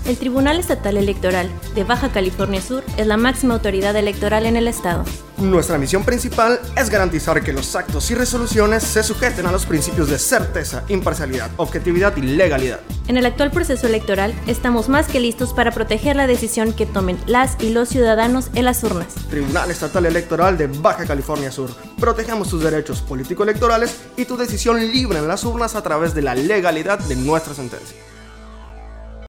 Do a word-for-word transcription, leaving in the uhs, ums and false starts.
El Tribunal Estatal Electoral de Baja California Sur es la máxima autoridad electoral en el estado. Nuestra misión principal es garantizar que los actos y resoluciones se sujeten a los principios de certeza, imparcialidad, objetividad y legalidad. En el actual proceso electoral estamos más que listos para proteger la decisión que tomen las y los ciudadanos en las urnas. Tribunal Estatal Electoral de Baja California Sur. Protegemos tus derechos político-electorales y tu decisión libre en las urnas a través de la legalidad de nuestra sentencia.